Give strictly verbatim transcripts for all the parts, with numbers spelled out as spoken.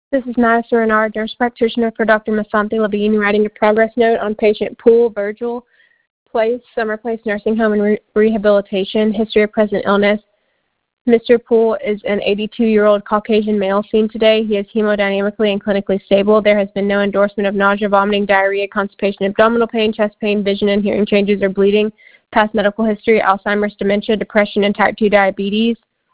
This is Madison Renard, nurse practitioner for Doctor Masante Levine, writing a progress note on patient Poole Virgil Place, Summer Place Nursing Home and Re- Rehabilitation, history of present illness. Mister Poole is an eighty-two-year-old Caucasian male seen today. He is hemodynamically and clinically stable. There has been no endorsement of nausea, vomiting, diarrhea, constipation, abdominal pain, chest pain, vision and hearing changes or bleeding. Past medical history, Alzheimer's, dementia, depression, and type two diabetes.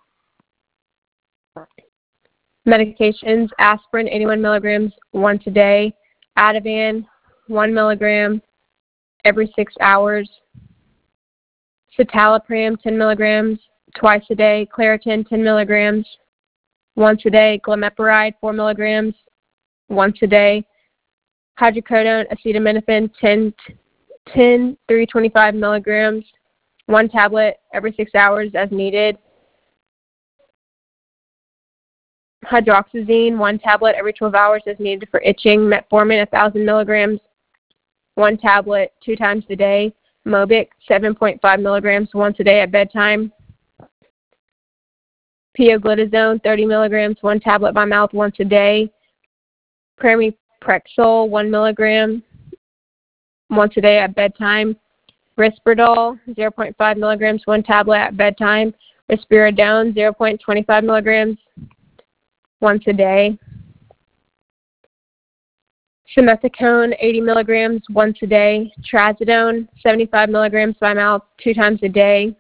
Medications, aspirin, eighty-one milligrams once a day. Ativan, one milligram every six hours. Citalopram, ten milligrams twice a day. Claritin, ten milligrams once a day. Glimepiride, four milligrams once a day. Hydrocodone, acetaminophen, ten, ten, three twenty-five milligrams, one tablet every six hours as needed. Hydroxyzine, one tablet every twelve hours as needed for itching. Metformin, one thousand milligrams, one tablet two times a day. Mobic, seven point five milligrams once a day at bedtime. Pioglitazone, thirty milligrams, one tablet by mouth once a day. Pramipexole, one milligram once a day at bedtime. Risperdal, zero point five milligrams, one tablet at bedtime. Risperidone, zero point two five milligrams once a day. Simethicone, eighty milligrams once a day. Trazodone, seventy-five milligrams by mouth two times a day.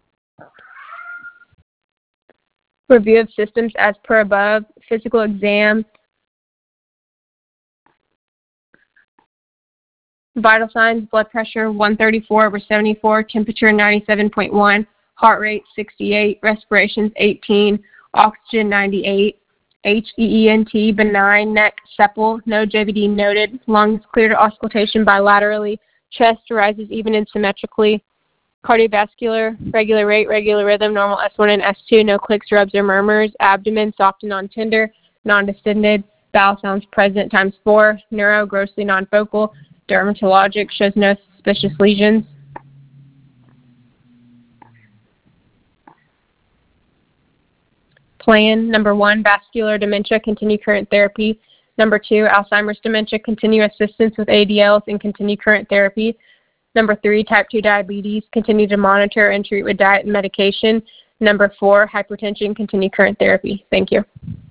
Review of systems as per above. Physical exam. Vital signs, blood pressure one thirty-four over seventy-four, temperature ninety-seven point one, heart rate sixty-eight, respirations eighteen, oxygen ninety-eight. H E E N T, benign, neck sepal, no J V D noted, lungs clear to auscultation bilaterally, chest rises even and symmetrically, cardiovascular, regular rate, regular rhythm, normal S one and S two, no clicks, rubs, or murmurs, abdomen, soft and non-tender, non-distended, bowel sounds present times four, neuro, grossly non-focal, dermatologic, shows no suspicious lesions. Plan. Number one, vascular dementia, continue current therapy. Number two, Alzheimer's dementia, continue assistance with A D Ls and continue current therapy. Number three, type two diabetes, continue to monitor and treat with diet and medication. Number four, hypertension, continue current therapy. Thank you.